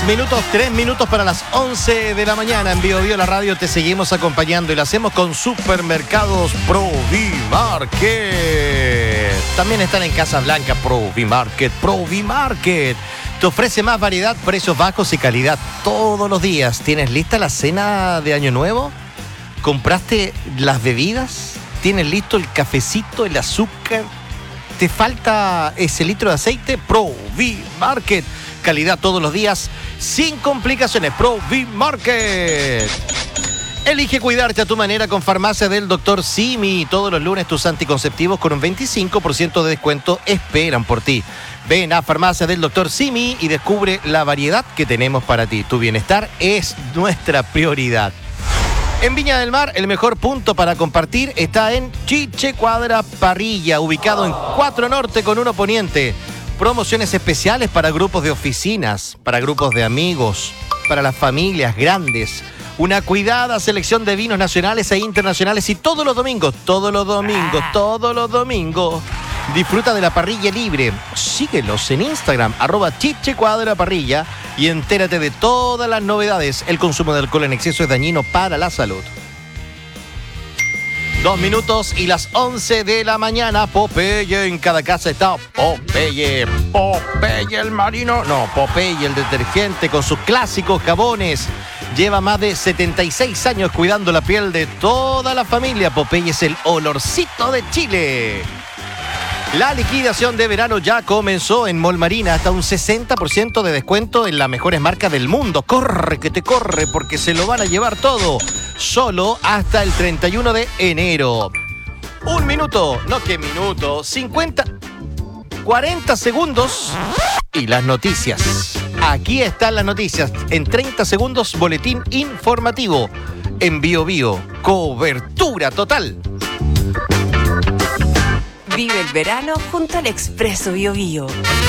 3 minutos para las 11 de la mañana. En Bio la radio te seguimos acompañando y lo hacemos con Supermercados Provimarket. También están en Casa Blanca Provimarket. Provimarket te ofrece más variedad, precios bajos y calidad todos los días. ¿Tienes lista la cena de Año Nuevo? ¿Compraste las bebidas? ¿Tienes listo el cafecito, el azúcar? ¿Te falta ese litro de aceite? Provimarket. Calidad todos los días, sin complicaciones. Provimarket. Elige cuidarte a tu manera con Farmacia del Dr. Simi. Todos los lunes tus anticonceptivos con un 25% de descuento esperan por ti. Ven a Farmacia del Dr. Simi y descubre la variedad que tenemos para ti. Tu bienestar es nuestra prioridad. En Viña del Mar, el mejor punto para compartir está en Chiche Cuadra Parrilla, ubicado en 4 Norte con 1 Poniente. Promociones especiales para grupos de oficinas, para grupos de amigos, para las familias grandes. Una cuidada selección de vinos nacionales e internacionales y todos los domingos, disfruta de la parrilla libre. Síguelos en Instagram, @chichecuadraparrilla y entérate de todas las novedades. El consumo de alcohol en exceso es dañino para la salud. 2 minutos y las 11 de la mañana. Popeye, en cada casa está Popeye. Popeye el marino. No, Popeye el detergente con sus clásicos jabones. Lleva más de 76 años cuidando la piel de toda la familia. Popeye es el olorcito de Chile. La liquidación de verano ya comenzó en Mall Marina. Hasta un 60% de descuento en las mejores marcas del mundo. Corre, que te corre, porque se lo van a llevar todo. Solo hasta el 31 de enero. 1 minuto, no qué minuto, 40 segundos y las noticias. Aquí están las noticias. En 30 segundos, boletín informativo. En Bio, cobertura total. Vive el verano junto al Expreso Bio.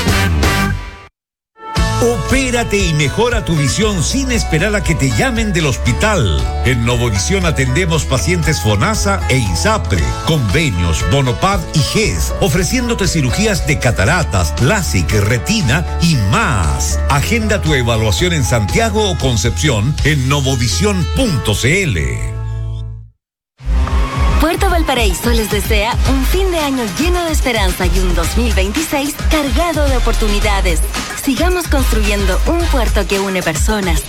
Opérate y mejora tu visión sin esperar a que te llamen del hospital. En Novovisión atendemos pacientes FONASA e ISAPRE, convenios, Bonopad y GES, ofreciéndote cirugías de cataratas, LASIK, retina y más. Agenda tu evaluación en Santiago o Concepción en novovisión.cl. Puerto Valparaíso les desea un fin de año lleno de esperanza y un 2026 cargado de oportunidades. Sigamos construyendo un puerto que une personas,